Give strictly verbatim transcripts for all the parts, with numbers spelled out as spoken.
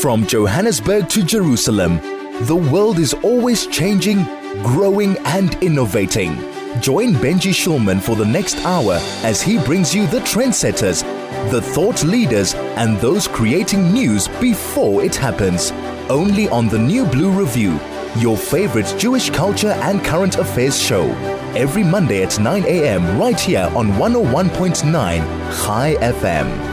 From Johannesburg to Jerusalem, the world is always changing, growing and innovating. Join Benji Shulman for the next hour as he brings you the trendsetters, the thought leaders and those creating news before it happens. Only on the New Blue Review, your favorite Jewish culture and current affairs show. Every Monday at nine a.m. right here on one oh one point nine Chai F M.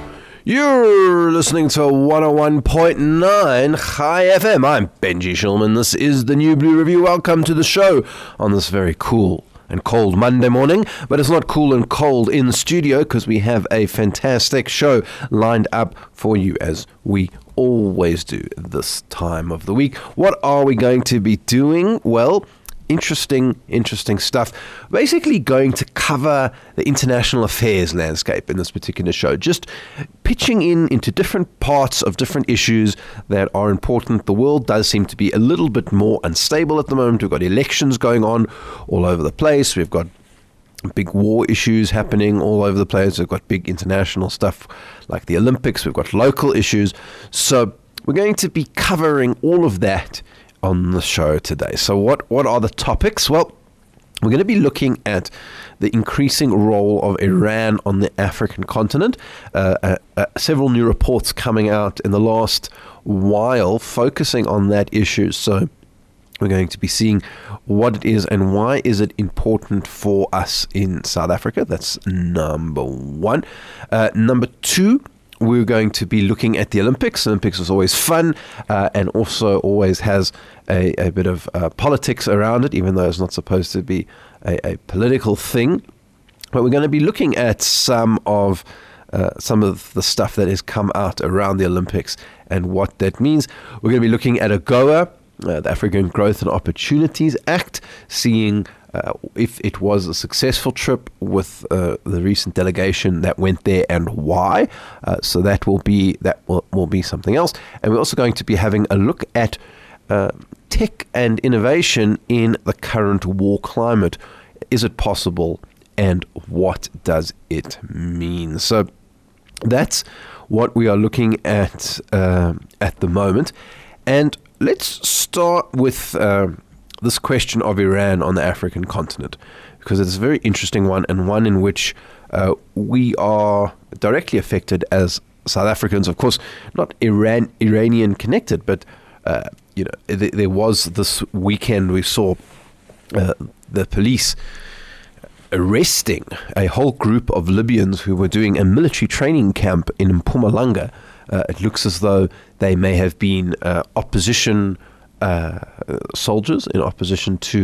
You're listening to one oh one point nine Chai F M. I'm Benji Shulman. This is the New Blue Review. Welcome to the show on this very cool and cold Monday morning. But it's not cool and cold in the studio because we have a fantastic show lined up for you as we always do this time of the week. What are we going to be doing? Well, Interesting, interesting stuff. Basically going to cover the international affairs landscape in this particular show. Just pitching in into different parts of different issues that are important. The world does seem to be a little bit more unstable at the moment. We've got elections going on all over the place. We've got big war issues happening all over the place. We've got big international stuff like the Olympics. We've got local issues. So we're going to be covering all of that on the show today. So what, what are the topics? Well, we're going to be looking at the increasing role of Iran on the African continent. Uh, uh, uh, several new reports coming out in the last while focusing on that issue. So we're going to be seeing what it is and why is it important for us in South Africa. That's number one. Uh, number two, we're going to be looking at the Olympics. Olympics is always fun uh, and also always has a, a bit of uh, politics around it, even though it's not supposed to be a, a political thing. But we're going to be looking at some of uh, some of the stuff that has come out around the Olympics and what that means. We're going to be looking at AGOA, uh, the African Growth and Opportunities Act, seeing Uh, if it was a successful trip with uh, the recent delegation that went there and why. Uh, so that will be that will, will be something else. And we're also going to be having a look at uh, tech and innovation in the current war climate. Is it possible and what does it mean? So that's what we are looking at uh, at the moment. And let's start with Uh, this question of Iran on the African continent, because it's a very interesting one and one in which uh, we are directly affected as South Africans. Of course, not Iran Iranian connected, but uh, you know, th- there was this weekend we saw uh, the police arresting a whole group of Libyans who were doing a military training camp in Mpumalanga. Uh, it looks as though they may have been uh, opposition Uh, soldiers in opposition to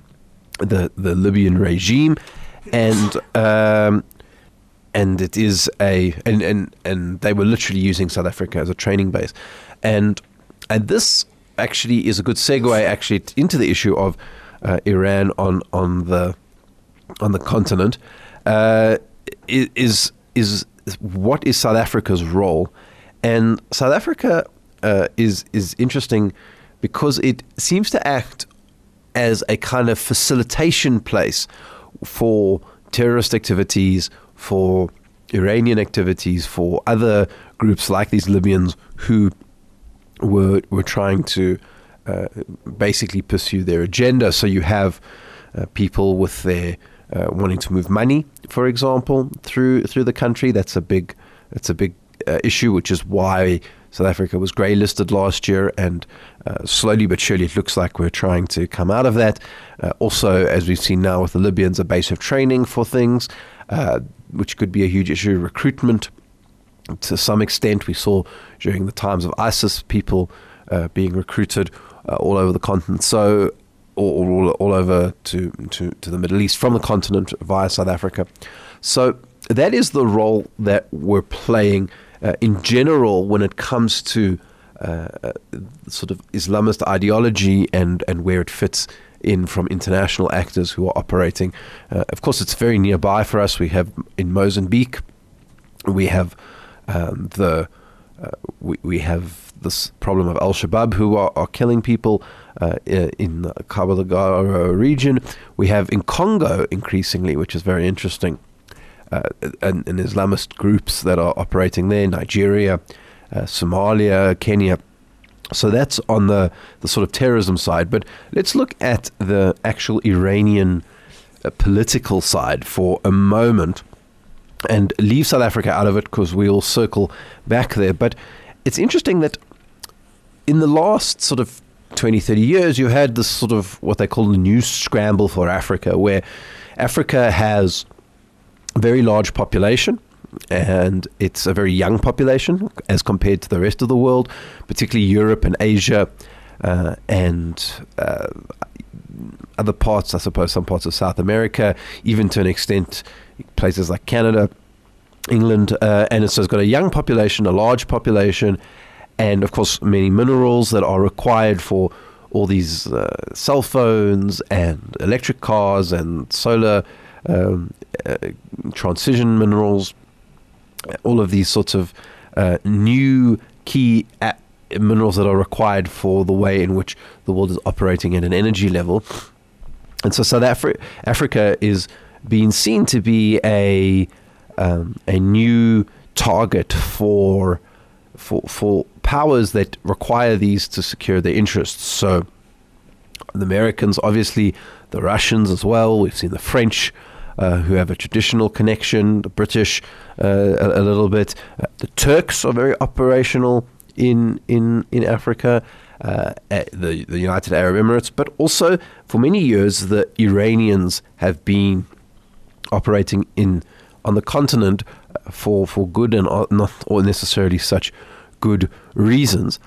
the the Libyan regime, and um, and it is a and, and and they were literally using South Africa as a training base, and and this actually is a good segue actually into the issue of uh, Iran on on the on the continent. Uh, is is what is South Africa's role? And South Africa uh, is is interesting, because it seems to act as a kind of facilitation place for terrorist activities, for Iranian activities, for other groups like these Libyans who were were trying to uh, basically pursue their agenda. So you have uh, people with their uh, wanting to move money, for example, through through the country. That's a big that's a big uh, issue, which is why South Africa was grey listed last year, and uh, slowly but surely it looks like we're trying to come out of that. Uh, also, as we've seen now with the Libyans, a base of training for things, uh, which could be a huge issue. Recruitment, to some extent, we saw during the times of ISIS, people uh, being recruited uh, all over the continent. So, all, all, all over to, to, to the Middle East from the continent via South Africa. So that is the role that we're playing Uh, in general, when it comes to uh, sort of Islamist ideology and, and where it fits in from international actors who are operating. Uh, of course, it's very nearby for us. We have in Mozambique, we have um, the uh, we, we have this problem of Al-Shabaab who are, are killing people uh, in the Cabo Delgado region. We have in Congo increasingly, which is very interesting, uh, and, and Islamist groups that are operating there, Nigeria, uh, Somalia, Kenya. So that's on the, the sort of terrorism side. But let's look at the actual Iranian uh, political side for a moment and leave South Africa out of it because we'll circle back there. But it's interesting that in the last sort of twenty, thirty years, you had this sort of what they call the new scramble for Africa, where Africa has a very large population, and it's a very young population as compared to the rest of the world, particularly Europe and Asia, uh, and uh, other parts, I suppose, some parts of South America, even to an extent, places like Canada, England, uh, and so it's got a young population, a large population, and of course many minerals that are required for all these uh, cell phones and electric cars and solar um, uh, transition minerals, all of these sorts of uh, new key a- minerals that are required for the way in which the world is operating at an energy level. And so South Afri- Africa is being seen to be a um, a new target for for for powers that require these to secure their interests. So the Americans, obviously, the Russians as well. We've seen the French, uh, who have a traditional connection, the British uh, a, a little bit. Uh, the Turks are very operational in in in Africa, uh, the, the United Arab Emirates, but also for many years the Iranians have been operating in on the continent for, for good and not or necessarily such good reasons.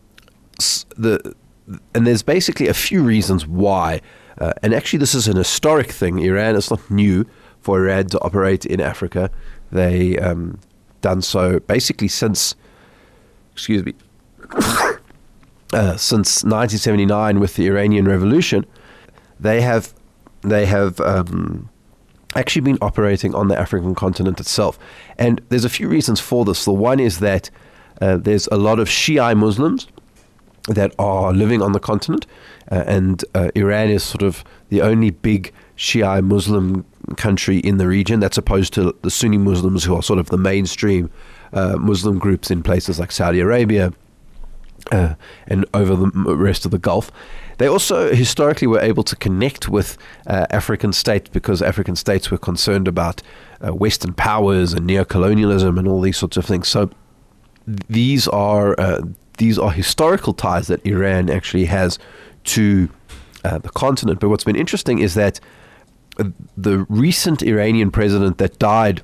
The and there's basically a few reasons why, uh, and actually this is an historic thing. Iran, it's not new for Iran to operate in Africa. They um, done so basically since, excuse me, uh, since nineteen seventy-nine with the Iranian Revolution. They have they have um, actually been operating on the African continent itself, and there's a few reasons for this. The one is that uh, there's a lot of Shia Muslims that are living on the continent, uh, and uh, Iran is sort of the only big Shia Muslim country in the region. That's opposed to the Sunni Muslims, who are sort of the mainstream uh, Muslim groups in places like Saudi Arabia uh, and over the rest of the Gulf. They also historically were able to connect with uh, African states because African states were concerned about uh, Western powers and neocolonialism and all these sorts of things. So these are uh, these are historical ties that Iran actually has to uh, the continent. But what's been interesting is that the recent Iranian president that died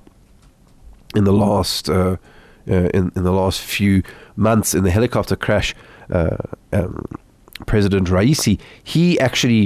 in the last uh, uh, in, in the last few months in the helicopter crash, uh, um, President Raisi, he actually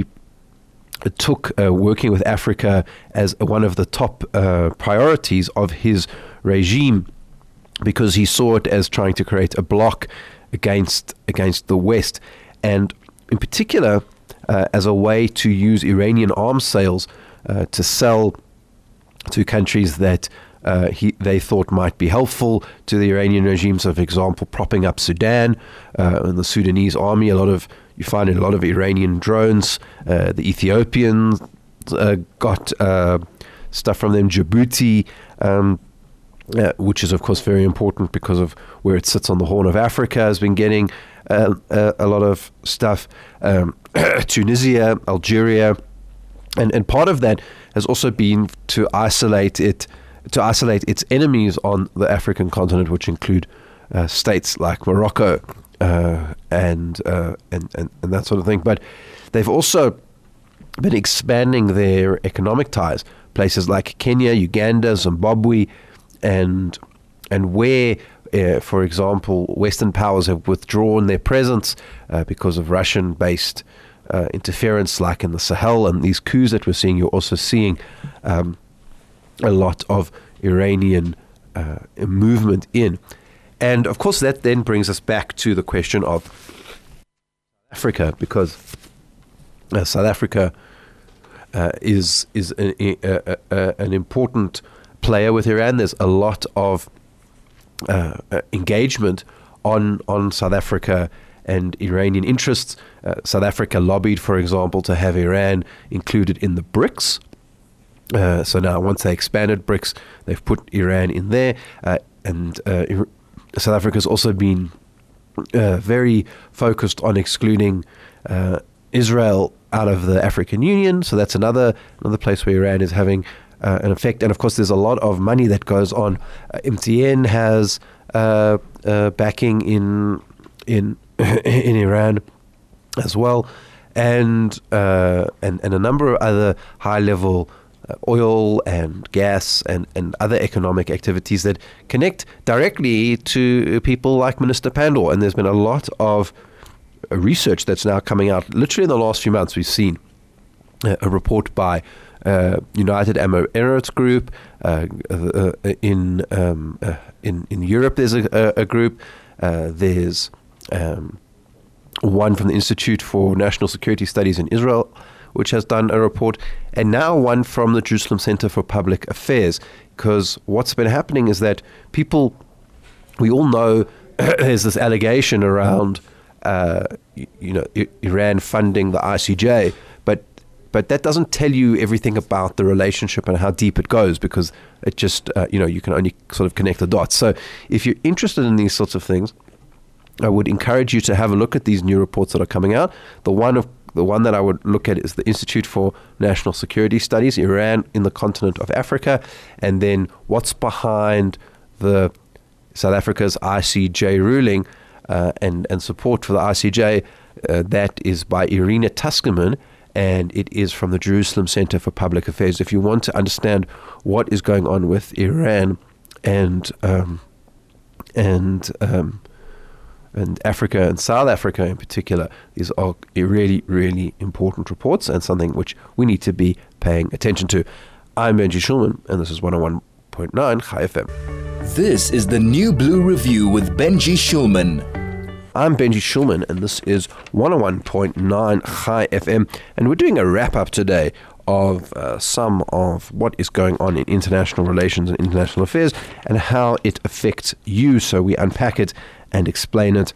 took uh, working with Africa as one of the top uh, priorities of his regime, because he saw it as trying to create a bloc against against the West, and in particular uh, as a way to use Iranian arms sales uh, to sell to countries that uh, he, they thought might be helpful to the Iranian regime. So, for example, propping up Sudan uh, and the Sudanese army. A lot of you find a lot of Iranian drones. Uh, the Ethiopians uh, got uh, stuff from them. Djibouti. Um, Uh, which is, of course, very important because of where it sits on the Horn of Africa, has been getting uh, uh, a lot of stuff. Um, Tunisia, Algeria, and and part of that has also been to isolate it, to isolate its enemies on the African continent, which include uh, states like Morocco uh, and, uh, and and and that sort of thing. But they've also been expanding their economic ties, places like Kenya, Uganda, Zimbabwe. And and where, uh, for example, Western powers have withdrawn their presence uh, because of Russian-based uh, interference, like in the Sahel and these coups that we're seeing, you're also seeing um, a lot of Iranian uh, movement in. And, of course, that then brings us back to the question of Africa, because uh, South Africa uh, is, is an, a, a, a, an important player with Iran. There's a lot of uh, uh, engagement on on South Africa and Iranian interests. Uh, South Africa lobbied, for example, to have Iran included in the BRICS. Uh, so now, once they expanded BRICS, they've put Iran in there, uh, and uh, South Africa's also been uh, very focused on excluding uh, Israel out of the African Union. So that's another another place where Iran is having uh, an effect. And of course, there's a lot of money that goes on. Uh, M T N has uh, uh, backing in in in Iran as well, and uh, and and a number of other high level uh, oil and gas and, and other economic activities that connect directly to people like Minister Pandor. And there's been a lot of research that's now coming out. Literally in the last few months, we've seen a, a report by uh, United Arab Emirates Group. Uh, uh, in um, uh, in in Europe, there's a, a, a group. Uh, there's um, one from the Institute for National Security Studies in Israel, which has done a report, and now one from the Jerusalem Center for Public Affairs. Because what's been happening is that people, we all know, there's this allegation around. Uh, you know, I- Iran funding the I C J, but but that doesn't tell you everything about the relationship and how deep it goes, because it just, uh, you know, you can only sort of connect the dots. So if you're interested in these sorts of things, I would encourage you to have a look at these new reports that are coming out. The one of the one that I would look at is the Institute for National Security Studies, Iran in the continent of Africa, and then what's behind the South Africa's I C J ruling. Uh, and, and support for the I C J, uh, that is by Irina Tuskerman, and it is from the Jerusalem Center for Public Affairs. If you want to understand what is going on with Iran and um, and um, and Africa and South Africa in particular, these are really, really important reports and something which we need to be paying attention to. I'm Benji Shulman, and this is one oh one point nine Chai F M. This is the New Blue Review with Benji Shulman. I'm Benji Shulman, and this is one oh one point nine Chai F M, and we're doing a wrap-up today of uh, some of what is going on in international relations and international affairs and how it affects you. So we unpack it and explain it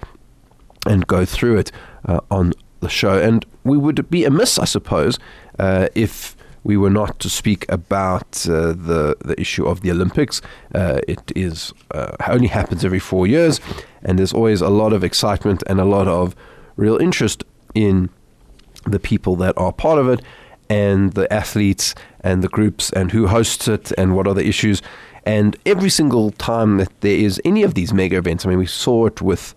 and go through it uh, on the show. And we would be amiss, I suppose, uh, if we were not to speak about uh, the the issue of the Olympics. Uh, it is uh, only happens every four years, and there's always a lot of excitement and a lot of real interest in the people that are part of it, and the athletes and the groups and who hosts it and what are the issues. And every single time that there is any of these mega events, I mean, we saw it with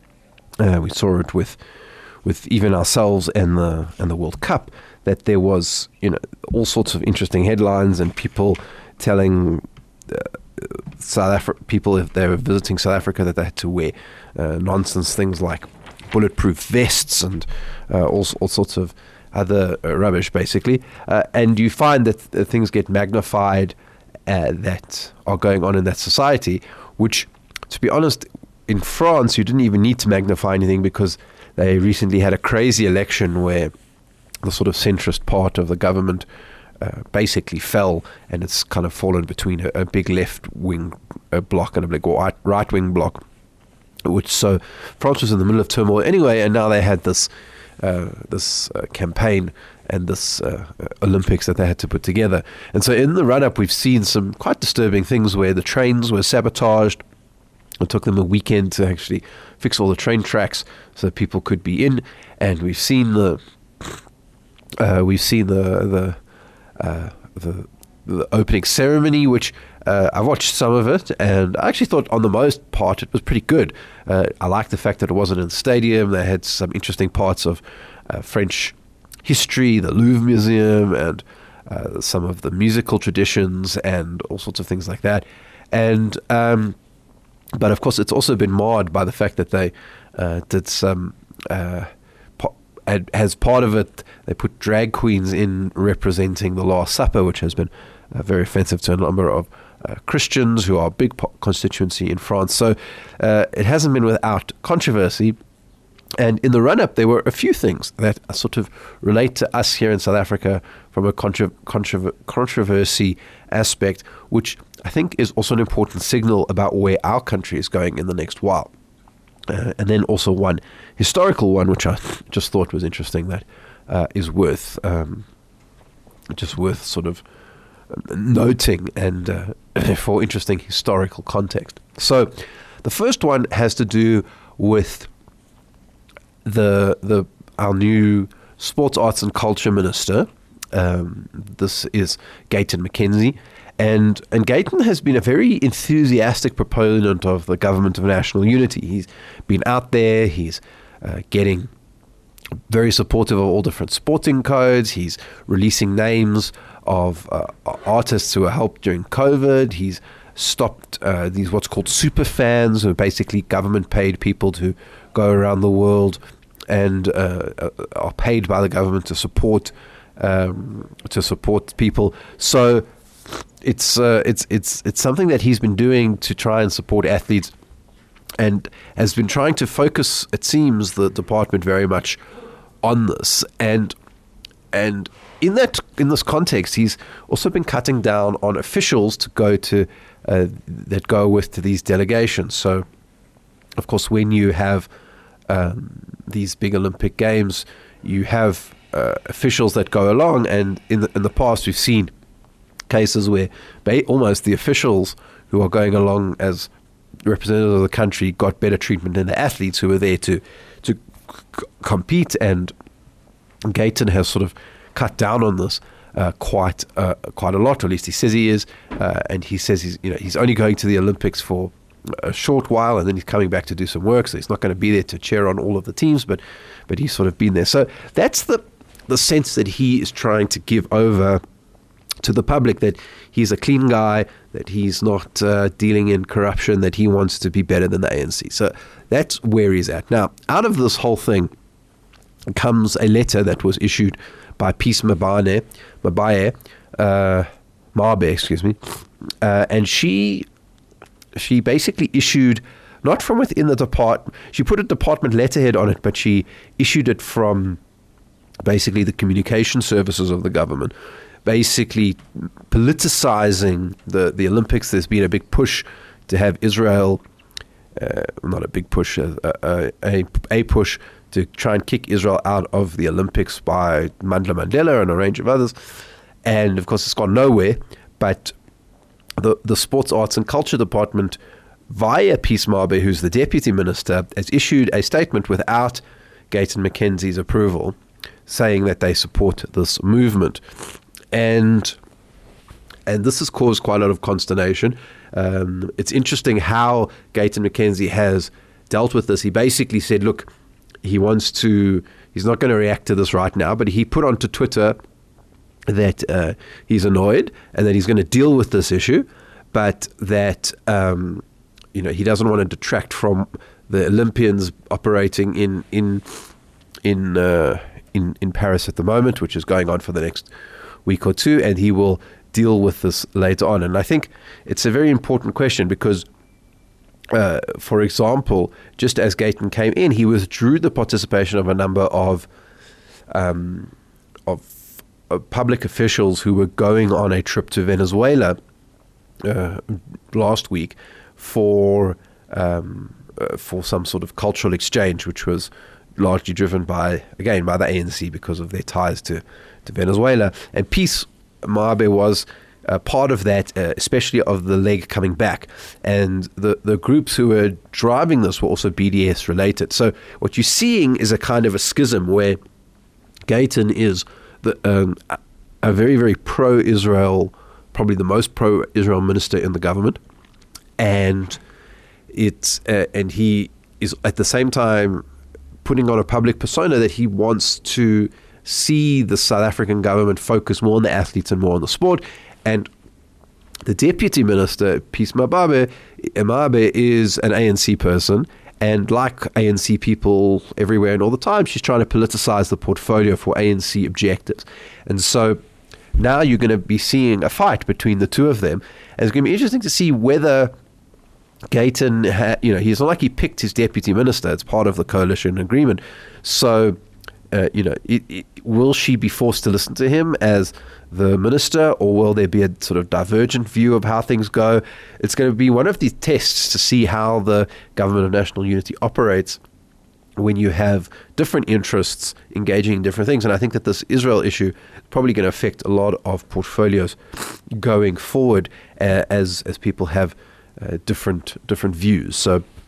uh, we saw it with with even ourselves and the and the World Cup, that there was, you know, all sorts of interesting headlines and people telling uh, South Africa people, if they were visiting South Africa, that they had to wear uh, nonsense things like bulletproof vests and uh, all all sorts of other uh, rubbish, basically. Uh, and you find that th- things get magnified uh, that are going on in that society, which, to be honest, in France, you didn't even need to magnify anything, because they recently had a crazy election where the sort of centrist part of the government uh, basically fell, and it's kind of fallen between a, a big left-wing uh, bloc and a big right, right-wing bloc, which, so France was in the middle of turmoil anyway, and now they had this uh, this uh, campaign and this uh, Olympics that they had to put together. And so in the run-up, we've seen some quite disturbing things where the trains were sabotaged. It took them a weekend to actually fix all the train tracks so that people could be in. And we've seen the uh, we've seen the the, uh, the the opening ceremony, which uh, I watched some of it, and I actually thought on the most part it was pretty good. Uh, I liked the fact that it wasn't in the stadium. They had some interesting parts of uh, French history, the Louvre Museum, and uh, some of the musical traditions and all sorts of things like that. And um, but of course, it's also been marred by the fact that they uh, did some. Uh, po- as part of it, they put drag queens in representing the Last Supper, which has been uh, very offensive to a number of uh, Christians who are a big po- constituency in France. So uh, it hasn't been without controversy. And in the run-up, there were a few things that sort of relate to us here in South Africa from a contra- contra- controversy aspect, which I think is also an important signal about where our country is going in the next while. Uh, and then also one historical one, which I just thought was interesting, that uh, is worth um, just worth sort of noting and uh, for interesting historical context. So The first one has to do with the the our new Sports, Arts and Culture Minister. Um, this is Gayton McKenzie. And and Gayton has been a very enthusiastic proponent of the government of national unity. He's been out there, he's uh, getting very supportive of all different sporting codes. He's releasing names of uh, artists who were helped during COVID. He's stopped uh, these what's called super fans, who are basically government paid people to go around the world and uh, are paid by the government to support um, to support people. So It's uh, it's it's it's something that he's been doing to try and support athletes, and has been trying to focus, it seems, the department very much on this. And and in that in this context, he's also been cutting down on officials to go to uh, that go with to these delegations. So, of course, when you have um, these big Olympic games, you have uh, officials that go along, and in the, in the past we've seen cases where ba- almost the officials who are going along as representatives of the country got better treatment than the athletes who were there to to c- compete. And Gayton has sort of cut down on this uh, quite uh, quite a lot, or at least he says he is. Uh, and he says he's you know he's only going to the Olympics for a short while, and then he's coming back to do some work. So he's not going to be there to cheer on all of the teams, but but he's sort of been there. So that's the the sense that he is trying to give over to the public, that he's a clean guy, that he's not uh, dealing in corruption, that he wants to be better than the A N C. So that's where he's at. Now, out of this whole thing comes a letter that was issued by Peace Mabane, Mabaye, uh, Mabe, excuse me, uh, and she she basically issued, not from within the department, she put a department letterhead on it, but she issued it from basically the communication services of the government, basically politicizing the, the Olympics. There's been a big push to have Israel, uh, not a big push, a, a, a, a push to try and kick Israel out of the Olympics by Mandla Mandela and a range of others. And of course, it's gone nowhere. But the, the Sports, Arts and Culture Department, via Peace Mabe, who's the Deputy Minister, has issued a statement without Gayton McKenzie's approval, saying that they support this movement. And and this has caused quite a lot of consternation. Um, it's interesting how Gayton McKenzie has dealt with this. He basically said, look, he wants to, he's not going to react to this right now, but he put onto Twitter that uh, he's annoyed and that he's going to deal with this issue, but that um, you know he doesn't want to detract from the Olympians operating in in in uh, in in Paris at the moment, which is going on for the next week or two, and he will deal with this later on. And I think it's a very important question because, uh, for example, just as Gayton came in, he withdrew the participation of a number of um, of, of public officials who were going on a trip to Venezuela uh, last week for um, uh, for some sort of cultural exchange, which was largely driven by, again, by the A N C because of their ties to, to Venezuela. And Peace Mabe was uh, part of that, uh, especially of the leg coming back. And the, the groups who were driving this were also B D S related. So what you're seeing is a kind of a schism where Gayton is the, um, a very, very pro-Israel, probably the most pro-Israel minister in the government. And it's uh, and he is at the same time putting on a public persona that he wants to see the South African government focus more on the athletes and more on the sport. And the Deputy Minister, Peace Mabe, Mabe is an A N C person, and like A N C people everywhere and all the time, she's trying to politicize the portfolio for A N C objectives. And so now you're going to be seeing a fight between the two of them. And it's going to be interesting to see whether Gayton, ha- you know, he's not like he picked his deputy minister. It's part of the coalition agreement. So, uh, you know, it, it, will she be forced to listen to him as the minister, or will there be a sort of divergent view of how things go? It's going to be one of these tests to see how the government of national unity operates when you have different interests engaging in different things. And I think that this Israel issue is probably going to affect a lot of portfolios going forward uh, as as people have Uh, different different views. So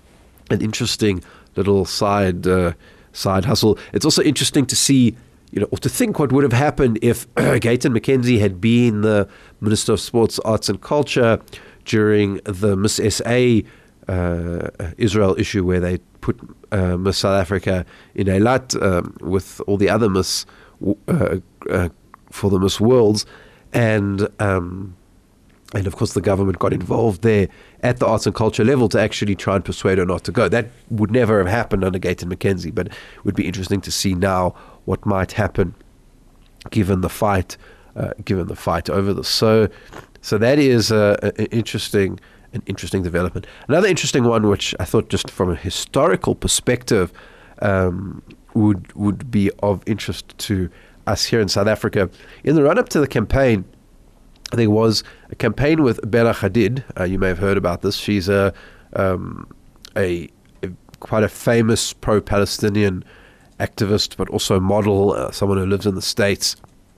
an interesting little side uh, side hustle. It's also interesting to see, you know, or to think what would have happened if Gayton McKenzie had been the Minister of Sports, Arts and Culture during the Miss S A uh, Israel issue, where they put uh, Miss South Africa in Eilat um, with all the other Miss uh, uh, for the Miss Worlds, and um, and of course the government got involved there at the arts and culture level to actually try and persuade her not to go. That would never have happened under Gayton McKenzie, but it would be interesting to see now what might happen given the fight, uh, given the fight over this. So, so that is uh, an interesting, an interesting development. Another interesting one, which I thought just from a historical perspective um, would would be of interest to us here in South Africa. In the run-up to the campaign, there was a campaign with Bella Hadid. Uh, you may have heard about this. She's a, um, a, a quite a famous pro-Palestinian activist, but also model, uh, someone who lives in the States.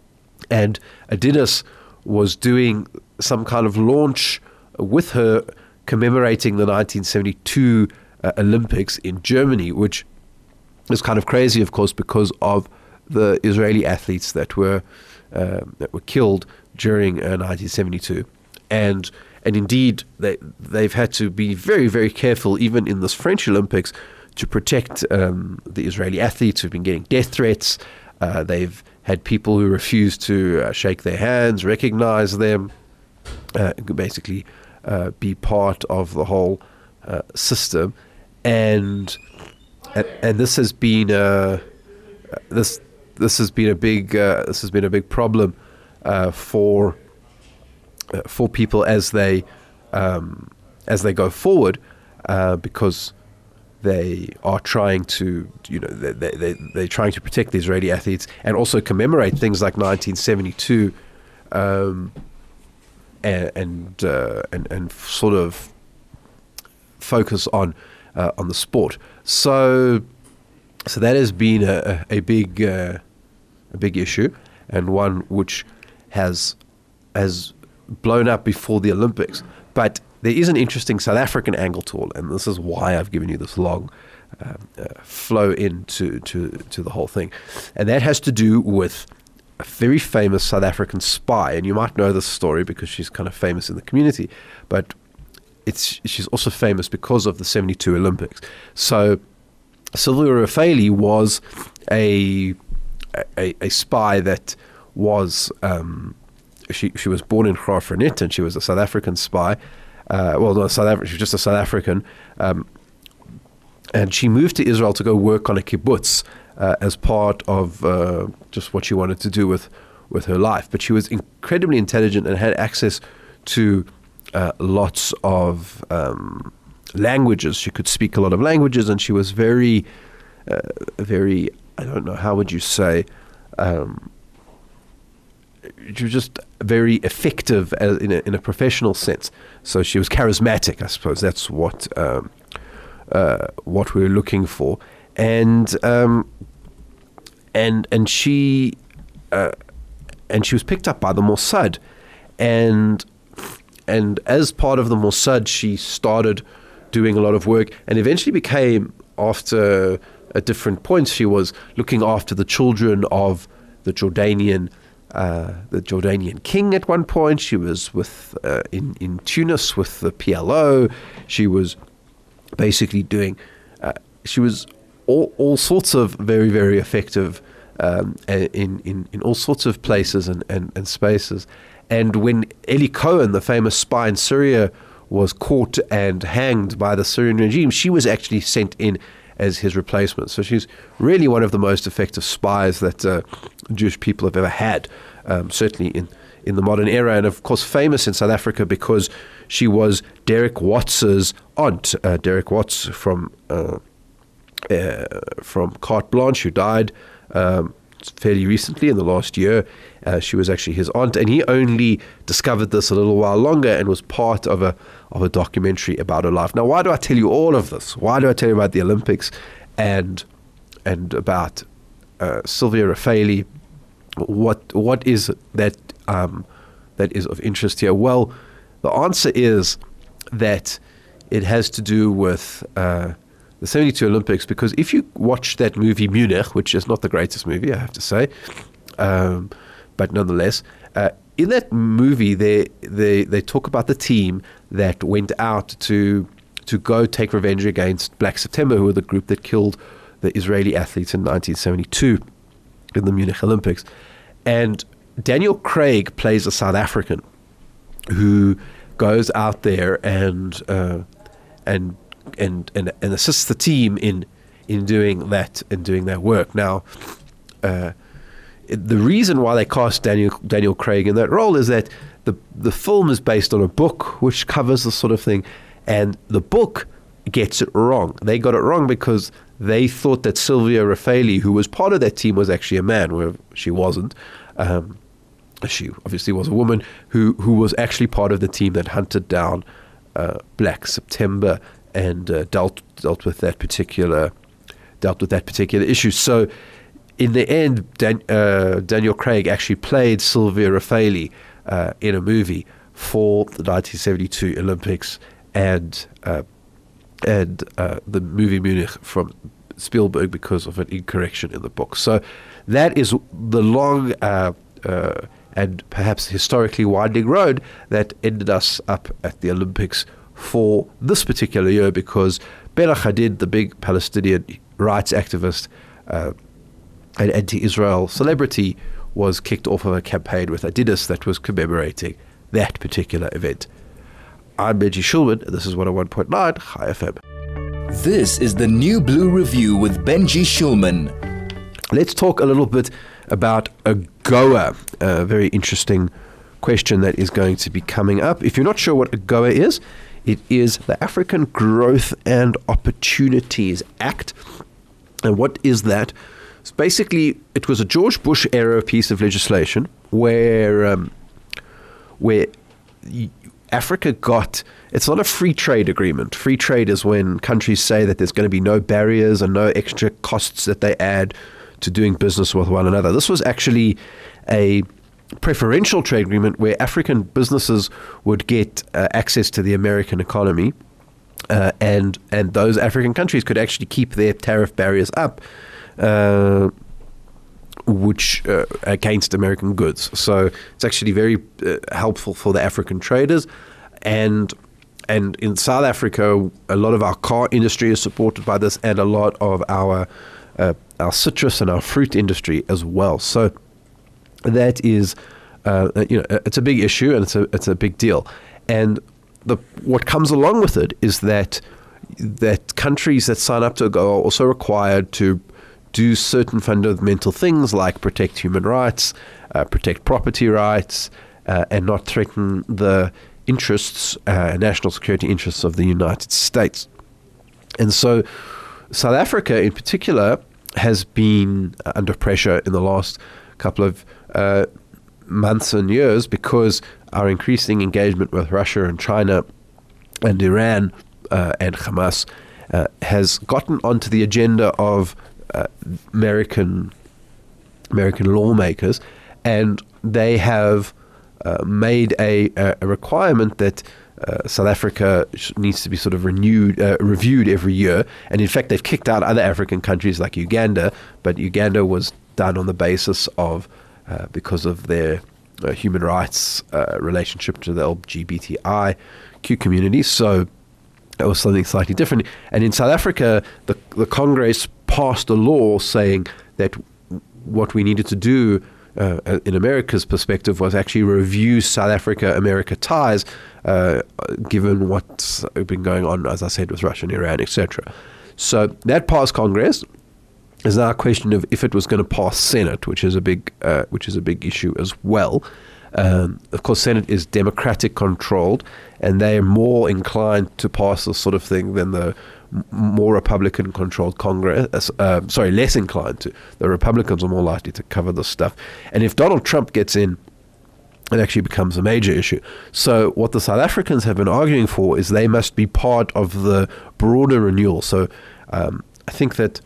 And Adidas was doing some kind of launch with her commemorating the nineteen seventy-two uh, Olympics in Germany, which is kind of crazy, of course, because of the Israeli athletes that were uh, that were killed during uh, nineteen seventy-two, and and indeed they they've had to be very very careful even in this French Olympics to protect um, the Israeli athletes who've been getting death threats. Uh, they've had people who refuse to uh, shake their hands, recognize them, uh, basically uh, be part of the whole uh, system, and, and and this has been a this this has been a big uh, this has been a big problem uh, for uh, for people as they um, as they go forward, uh, because they are trying to, you know, they, they, they, they're trying to protect the Israeli athletes and also commemorate things like nineteen seventy-two, um, and and, uh, and and sort of focus on uh, on the sport. So, so that has been a, a big uh, a big issue, and one which has has blown up before the Olympics, but there is an interesting South African angle to all, and this is why I've given you this long uh, uh, flow into to, to the whole thing. And that has to do with a very famous South African spy, and you might know this story because she's kind of famous in the community, but it's she's also famous because of the seventy-two Olympics. So Sylvia Raffaeli was a, a, a spy that was, um, she, she was born in Graaff-Reinet, and she was a South African spy. Uh, well, not South African, she was just a South African. Um, and she moved to Israel to go work on a kibbutz uh, as part of uh, just what she wanted to do with, with her life. But she was incredibly intelligent and had access to uh, lots of um, languages. She could speak a lot of languages, and she was very, uh, very, I don't know, how would you say, um, she was just very effective as in, a, in a professional sense. So she was charismatic, I suppose. That's what um, uh, what we were looking for, and um, and and she uh, and she was picked up by the Mossad, and and as part of the Mossad, she started doing a lot of work, and eventually became, after at different points, she was looking after the children of the Jordanian. Uh, the Jordanian king at one point. She was with uh, in in Tunis with the P L O. She was basically doing. Uh, she was all all sorts of very very effective um, in in in all sorts of places and, and, and spaces. And when Eli Cohen, the famous spy in Syria, was caught and hanged by the Syrian regime, she was actually sent in as his replacement. So she's really one of the most effective spies that uh, Jewish people have ever had, um, certainly in, in the modern era, and of course famous in South Africa because she was Derek Watts's aunt, uh, Derek Watts from uh, uh, from Carte Blanche, who died um, fairly recently in the last year. Uh, she was actually his aunt, and he only discovered this a little while longer and was part of a of a documentary about her life. Now, why do I tell you all of this? Why do I tell you about the Olympics and and about uh, Sylvia Raffaeli? What what is that um, that is of interest here? Well, the answer is that it has to do with uh, the seventy-two Olympics, because if you watch that movie Munich, which is not the greatest movie, I have to say, um, but nonetheless, uh, in that movie, they, they they talk about the team that went out to to go take revenge against Black September, who were the group that killed the Israeli athletes in nineteen seventy-two in the Munich Olympics. And Daniel Craig plays a South African who goes out there and uh, and and and and assists the team in in doing that in doing their work. Now, uh, the reason why they cast Daniel Daniel Craig in that role is that the the film is based on a book which covers this sort of thing, and the book gets it wrong. They got it wrong because they thought that Silvia Raffaeli, who was part of that team, was actually a man, where she wasn't. Um, she obviously was a woman who, who was actually part of the team that hunted down uh, Black September and uh, dealt dealt with that particular dealt with that particular issue. So, in the end, Dan, uh, Daniel Craig actually played Silvia Raffaeli uh, in a movie for the nineteen seventy-two Olympics and uh, and uh, the movie Munich from Spielberg because of an incorrection in the book. So that is the long uh, uh, and perhaps historically winding road that ended us up at the Olympics for this particular year, because Bella Hadid, the big Palestinian rights activist uh, and anti-Israel celebrity, was kicked off of a campaign with Adidas that was commemorating that particular event. I'm Benji Shulman, and this is one oh one point nine Chai F M. This is the New Blue Review with Benji Shulman. Let's talk a little bit about AGOA, a very interesting question that is going to be coming up. If you're not sure what AGOA is, it is the African Growth and Opportunities Act. And what is that? So basically, it was a George Bush era piece of legislation where um, where Africa got, it's not a free trade agreement. Free trade is when countries say that there's going to be no barriers and no extra costs that they add to doing business with one another. This was actually a preferential trade agreement where African businesses would get uh, access to the American economy, uh, and and those African countries could actually keep their tariff barriers up, uh, which uh, against American goods. So it's actually very uh, helpful for the African traders. And and in South Africa, a lot of our car industry is supported by this, and a lot of our uh, our citrus and our fruit industry as well. So that is, uh, you know, it's a big issue, and it's a it's a big deal. And the what comes along with it is that that countries that sign up to AGOA are also required to do certain fundamental things like protect human rights, uh, protect property rights, uh, and not threaten the interests, uh, national security interests of the United States. And so South Africa in particular has been under pressure in the last couple of uh, months and years because our increasing engagement with Russia and China and Iran uh, and Hamas uh, has gotten onto the agenda of uh, American American lawmakers, and they have uh, made a, a requirement that uh, South Africa needs to be sort of renewed, uh, reviewed every year. And in fact, they've kicked out other African countries like Uganda, but Uganda was done on the basis of uh, because of their uh, human rights uh, relationship to the L G B T I Q community. So that was something slightly different. And in South Africa, the the Congress passed a law saying that what we needed to do uh, in America's perspective was actually review South Africa-America ties, uh, given what's been going on, as I said, with Russia and Iran, et cetera. So that passed Congress. There's now a question of if it was going to pass Senate, which is a big, uh, which is a big issue as well. Um, of course, Senate is Democratic controlled, and they are more inclined to pass this sort of thing than the m- more Republican controlled Congress. Uh, sorry, less inclined to. The Republicans are more likely to cover this stuff. And if Donald Trump gets in, it actually becomes a major issue. So what the South Africans have been arguing for is they must be part of the broader renewal. So um, I think that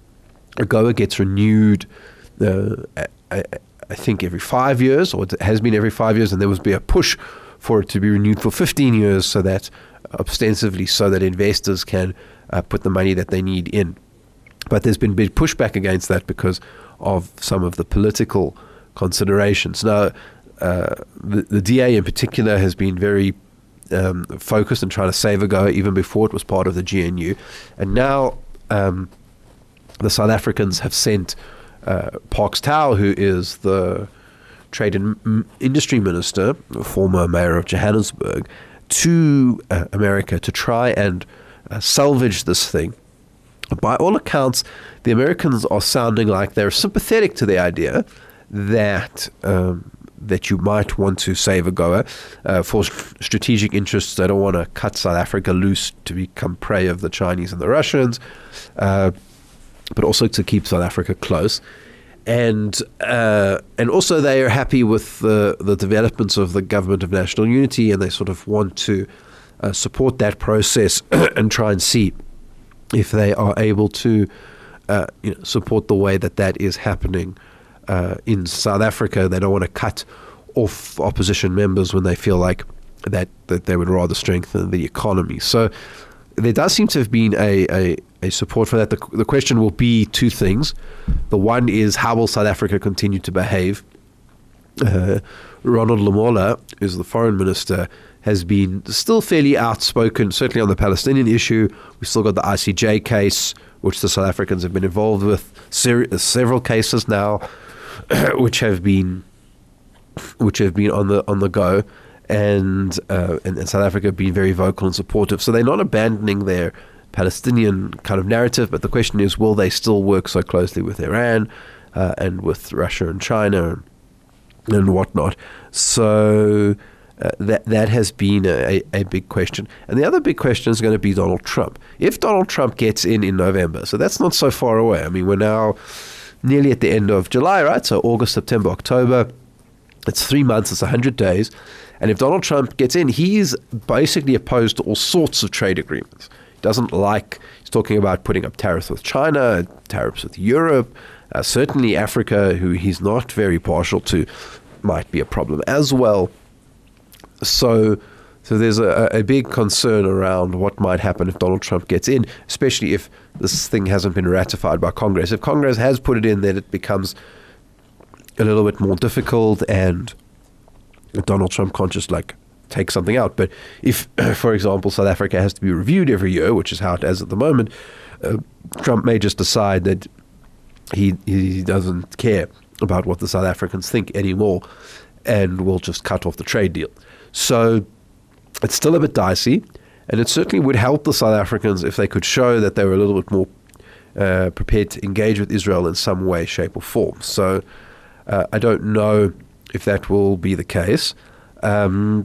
AGOA gets renewed uh, I, I think every five years, or it has been every five years, and there must be a push for it to be renewed for fifteen years, so that ostensibly so that investors can uh, put the money that they need in. But there's been big pushback against that because of some of the political considerations. Now, uh, the, the D A in particular has been very um, focused on trying to save AGOA even before it was part of the G N U. And now um, the South Africans have sent uh, Parks Tau, who is the Trade and M- Industry Minister, former mayor of Johannesburg, to uh, America to try and uh, salvage this thing. By all accounts, the Americans are sounding like they're sympathetic to the idea that um, that you might want to save AGOA uh, for st- strategic interests. They don't want to cut South Africa loose to become prey of the Chinese and the Russians, uh, but also to keep South Africa close. And uh, and also they are happy with the, the developments of the Government of National Unity, and they sort of want to uh, support that process and try and see if they are able to uh, you know, support the way that that is happening uh, in South Africa. They don't want to cut off opposition members when they feel like that, that they would rather strengthen the economy. So there does seem to have been a, a, a support for that. The, the question will be two things. The one is, how will South Africa continue to behave? Uh, Ronald Lamola, who's the foreign minister, has been still fairly outspoken, certainly on the Palestinian issue. We've still got the I C J case, which the South Africans have been involved with, ser- several cases now, which have been which have been on the on the go, and, uh, and and South Africa have been very vocal and supportive. So they're not abandoning their Palestinian kind of narrative, but the question is, will they still work so closely with Iran uh, and with Russia and China and, and whatnot? So Uh, that that has been a, a big question. And the other big question is going to be Donald Trump. If Donald Trump gets in in November, so that's not so far away. I mean, we're now nearly at the end of July, right? So August, September, October. It's three months, it's one hundred days. And if Donald Trump gets in, he's basically opposed to all sorts of trade agreements. He doesn't like, he's talking about putting up tariffs with China, tariffs with Europe, uh, certainly Africa, who he's not very partial to, might be a problem as well. So so there's a, a big concern around what might happen if Donald Trump gets in, especially if this thing hasn't been ratified by Congress. If Congress has put it in, then it becomes a little bit more difficult, and Donald Trump can't just like take something out. But if, for example, South Africa has to be reviewed every year, which is how it is at the moment, uh, Trump may just decide that he he doesn't care about what the South Africans think anymore, and will just cut off the trade deal. So it's still a bit dicey, and it certainly would help the South Africans if they could show that they were a little bit more uh, prepared to engage with Israel in some way, shape, or form. So uh, I don't know if that will be the case, um,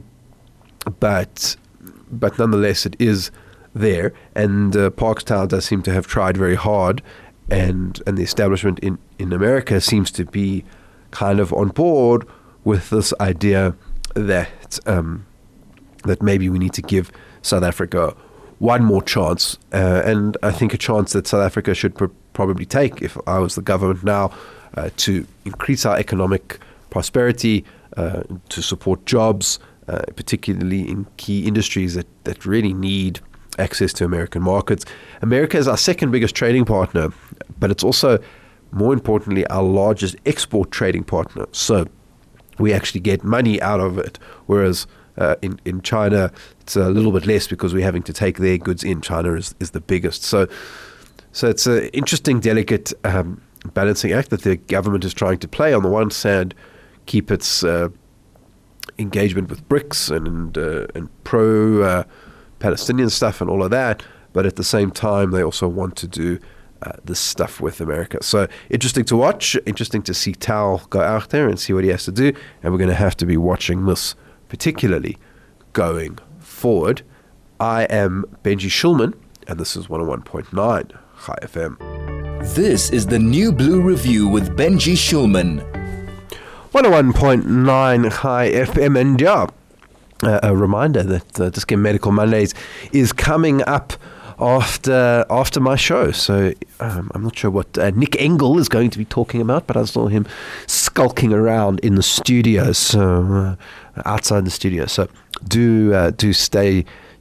but but nonetheless, it is there. And uh, Parks Tau does seem to have tried very hard, and and the establishment in, in America seems to be kind of on board with this idea that um, that maybe we need to give South Africa one more chance, uh, and I think a chance that South Africa should pr- probably take, if I was the government now, uh, to increase our economic prosperity, uh, to support jobs, uh, particularly in key industries that, that really need access to American markets. America is our second biggest trading partner, but it's also, more importantly, our largest export trading partner. So we actually get money out of it, whereas uh, in, in China, it's a little bit less because we're having to take their goods in. China is, is the biggest. So so it's an interesting, delicate um, balancing act that the government is trying to play. On the one hand, keep its uh, engagement with BRICS and, uh, and pro-Palestinian uh, stuff and all of that, but at the same time, they also want to do Uh, this stuff with America. So interesting to watch, interesting to see Tau go out there and see what he has to do, and we're going to have to be watching this particularly going forward. I am Benji Shulman, and this is one oh one point nine Chai F M. This is the New Blue Review with Benji Shulman. one oh one point nine Chai F M, and yeah, uh, a reminder that uh, Dis-Chem Medical Mondays is coming up after after my show. So um, I'm not sure what uh, Nick Engel is going to be talking about, but I saw him skulking around in the studio, so uh, outside the studio. So do uh, do stay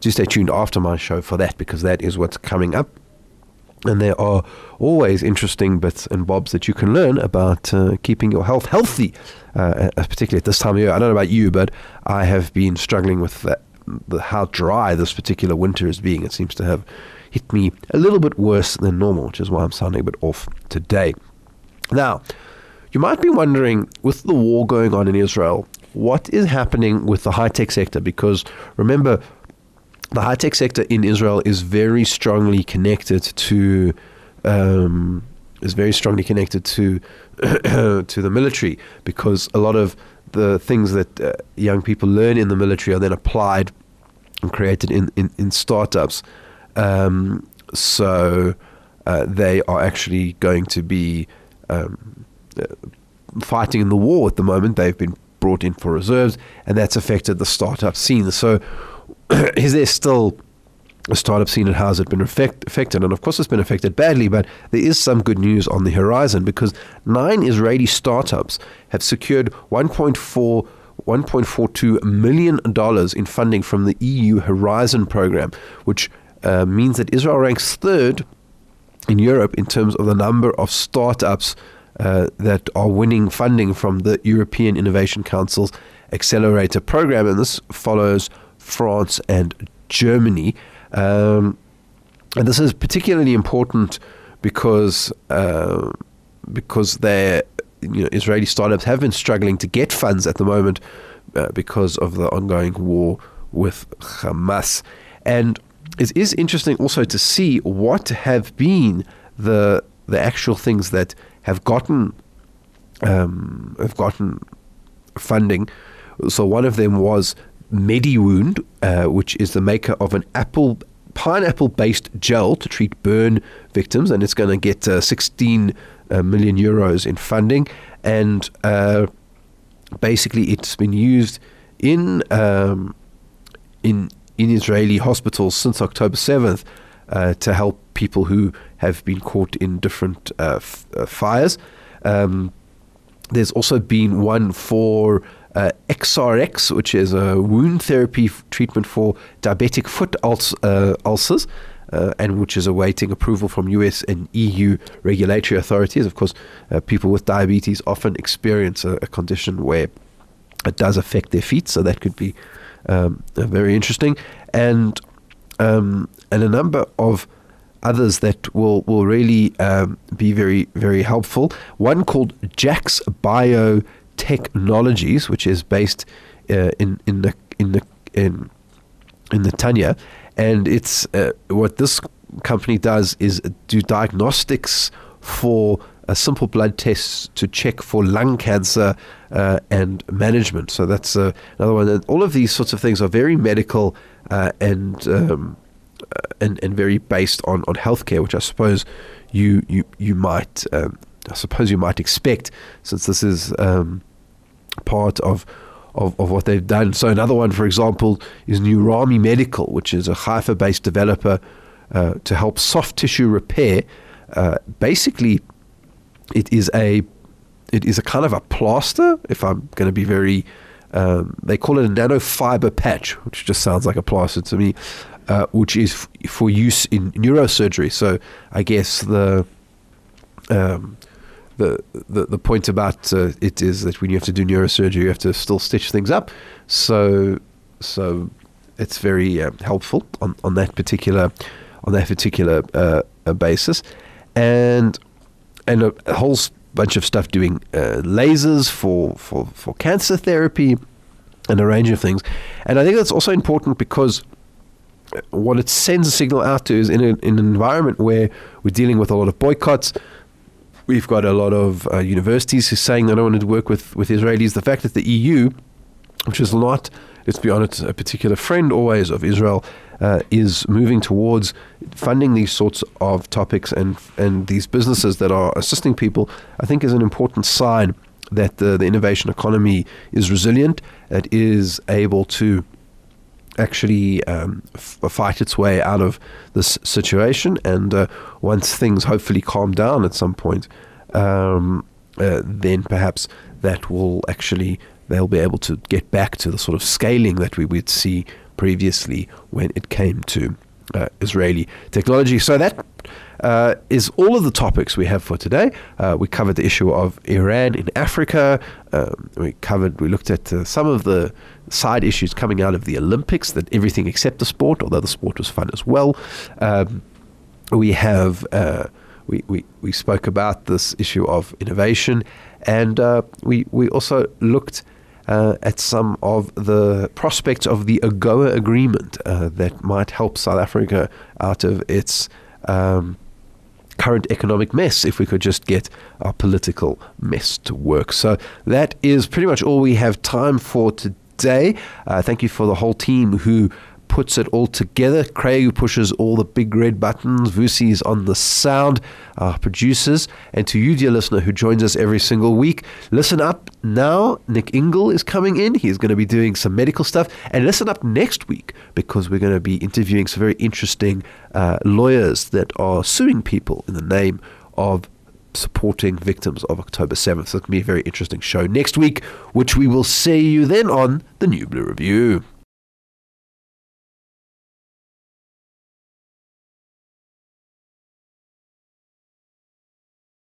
do stay tuned after my show for that, because that is what's coming up. And there are always interesting bits and bobs that you can learn about uh, keeping your health healthy, uh, particularly at this time of year. I don't know about you, but I have been struggling with that, the, how dry this particular winter is being. It seems to have hit me a little bit worse than normal, which is why I'm sounding a bit off today. Now, you might be wondering, with the war going on in Israel, what is happening with the high-tech sector? Because remember, the high-tech sector in Israel is very strongly connected to um, is very strongly connected to to the military, because a lot of the things that uh, young people learn in the military are then applied and created in, in, in startups. Um, so uh, they are actually going to be um, uh, fighting in the war at the moment. They've been brought in for reserves, and that's affected the startup scene. So is there still a startup scene, and how has it been affect, affected? And of course it's been affected badly, but there is some good news on the horizon, because nine Israeli startups have secured one point four one point four two million dollars in funding from the E U Horizon program, which uh, means that Israel ranks third in Europe in terms of the number of startups uh, that are winning funding from the European Innovation Council's Accelerator program, and this follows France and Germany. Um, and this is particularly important because uh, because they, you know, Israeli startups have been struggling to get funds at the moment uh, because of the ongoing war with Hamas. And it is interesting also to see what have been the the actual things that have gotten um, have gotten funding. So one of them was MediWound, uh, which is the maker of an apple pineapple-based gel to treat burn victims, and it's going to get uh, sixteen uh, million euros in funding. And uh, basically, it's been used in um, in in Israeli hospitals since October seventh uh, to help people who have been caught in different uh, f- uh, fires. Um, there's also been one for Uh, X R X, which is a wound therapy f- treatment for diabetic foot ul- uh, ulcers, uh, and which is awaiting approval from U S and E U regulatory authorities. Of course, uh, people with diabetes often experience a, a condition where it does affect their feet, so that could be um, uh, very interesting. And um, and a number of others that will will really um, be very very helpful. One called Jax Bio Technologies, which is based uh, in in the in the in in Netanya, and it's uh, what this company does is do diagnostics for uh, simple blood tests to check for lung cancer uh, and management. So that's uh, another one. And all of these sorts of things are very medical uh, and um, uh, and and very based on on healthcare, which I suppose you you you might. Um, I suppose you might expect, since this is um, part of, of of what they've done. So another one, for example, is Neurami Medical, which is a Haifa-based developer uh, to help soft tissue repair. Uh, basically, it is a it is a kind of a plaster. If I'm going to be very, um, they call it a nanofiber patch, which just sounds like a plaster to me, uh, which is f- for use in neurosurgery. So I guess the um, The, the the point about uh, it is that when you have to do neurosurgery, you have to still stitch things up. So so it's very uh, helpful on, on that particular on that particular uh, uh, basis, and and a, a whole bunch of stuff doing uh, lasers for, for, for cancer therapy and a range of things. And I think that's also important because what it sends a signal out to is in, a, in an environment where we're dealing with a lot of boycotts. We've got a lot of uh, universities who are saying they don't want to work with, with Israelis. The fact that the E U, which is not, let's be honest, a particular friend always of Israel, uh, is moving towards funding these sorts of topics and and these businesses that are assisting people, I think is an important sign that the, the innovation economy is resilient, it is able to actually um, f- fight its way out of this situation, and uh, once things hopefully calm down at some point, um, uh, then perhaps that will actually, they'll be able to get back to the sort of scaling that we would see previously when it came to uh, Israeli technology. So that uh, is all of the topics we have for today. Uh, we covered the issue of Iran in Africa. Um, we covered, we looked at uh, some of the side issues coming out of the Olympics, that everything except the sport, although the sport was fun as well. Um, we have, uh, we, we, we spoke about this issue of innovation, and uh, we, we also looked Uh, at some of the prospects of the AGOA agreement uh, that might help South Africa out of its um, current economic mess, if we could just get our political mess to work. So that is pretty much all we have time for today. Uh, thank you for the whole team who puts it all together. Craig, who pushes all the big red buttons. Vusi's on the sound, our producers. And to you, dear listener, who joins us every single week, listen up now. Nick Ingle is coming in. He's going to be doing some medical stuff. And listen up next week, because we're going to be interviewing some very interesting uh, lawyers that are suing people in the name of supporting victims of October seventh. So it's going to be a very interesting show next week, which we will see you then on the New Blue Review.